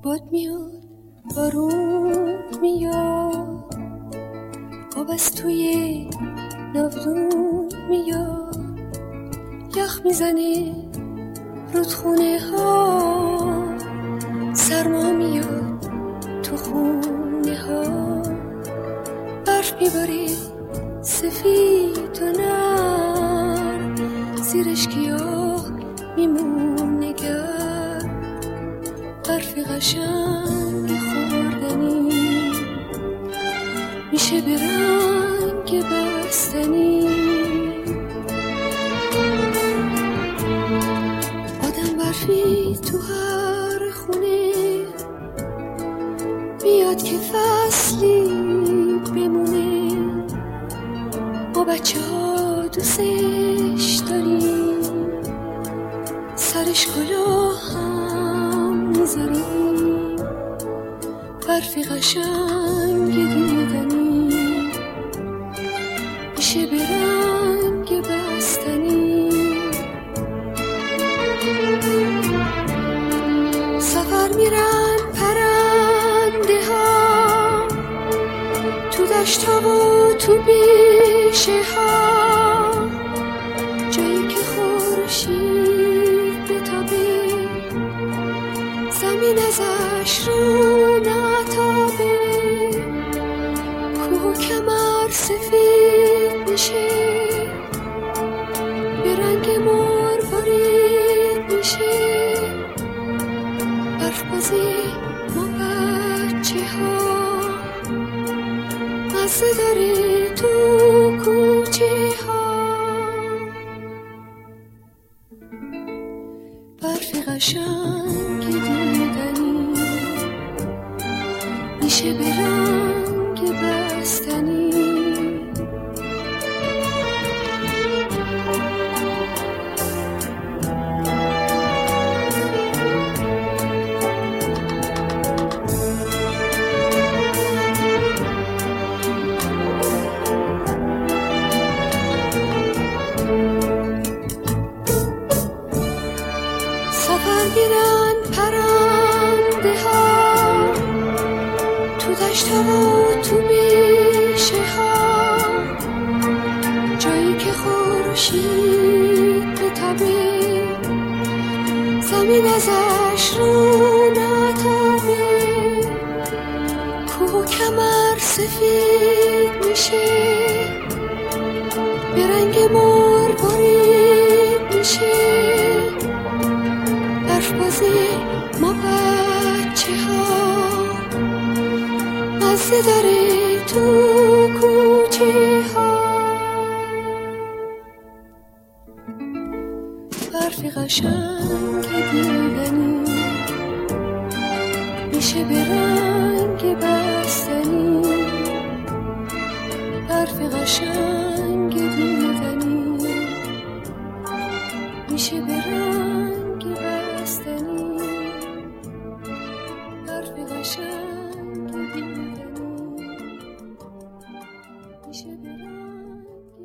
باد میاد بارون میاد، آب از توی ناودون میاد، یخ میزنه رودخونه ها، سرما میاد تو خونه ها، برف میباره سفید و نرم، زیرش گیاه میمونه گرم، برف قشنگ خوردنی میشه به رنگ بستنی. آدم برفی تو هر خونه میاد که فصلی بمونه، ما بچه ها دوستش داریم، سرش کلاه هم میذاریم، برفی قشنگ دیدنی میشه به رنگ بستنی. سفر میرن پرنده ها تو دشت ها و تو بیشه ها، جایی که خورشید بتابه زمین ازش رو نتابه، کوه و کمر سفید میشه، به رنگ مروارید میشه، برف بازی ما بچه ها مزه داره تو کوچه ها، برف قشنگ دیدنی میشه به رنگ بستنی. سفر میرن پرنده ها تو دشت ها و تو بیشه ها، جایی که خورشید بتابه زمین ازش رو نتابه، کوه و کمر سفید میشه، به رنگ مروارید میشه، برف بازی ما بچه ها مزه داره تو کوچه ها، برف قشنگ دیدنی میشه به رنگ بستنی، برف قشنگ دیدنی میشه به رنگ بستنی، برف قشنگ دیدنی.